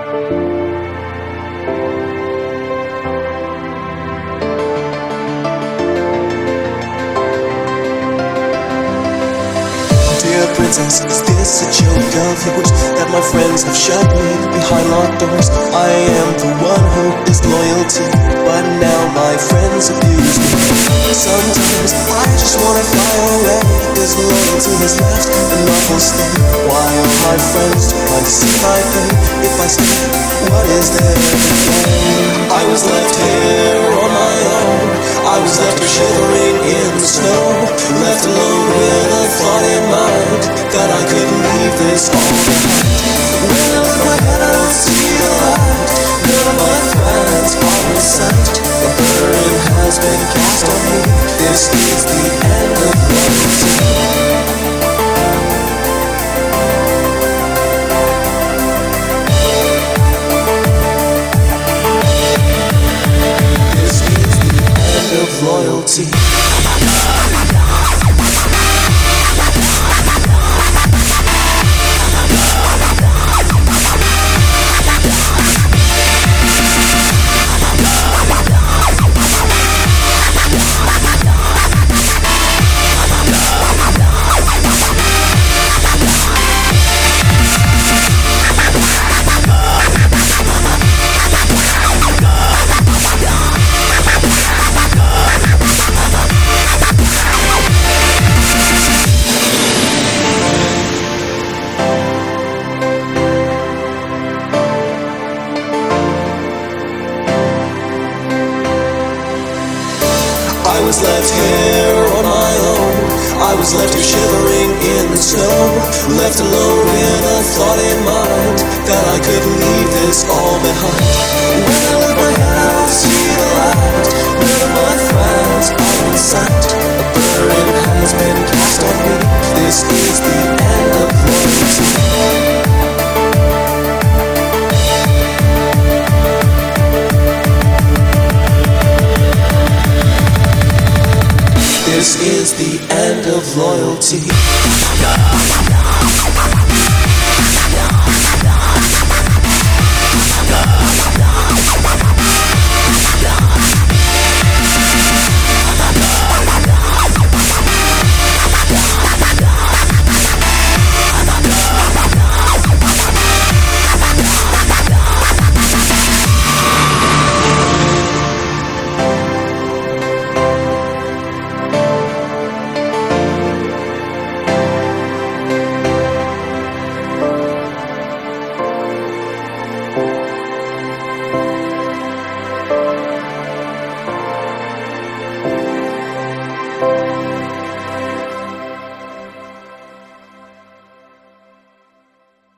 Dear princess, is this a joke of yours that my friends have shut me behind locked doors? I am the one who is loyalty, but now my friends abuse me. Sometimes I just wanna fly away, cause loyalty has left an awful state. Why are my friends trying to see my pain? If I stay, what is there to gain? I was left here on my own, I was left here shivering in the snow, left alone with a thought in mind that I couldn't leave this all behind. When I look ahead I don't see the light, none of my friends are in sight. The burden has been cast on me, this is the end of loyalty. Loyalty. I was left here on my own, I was left here shivering in the snow, left alone with a thought in mind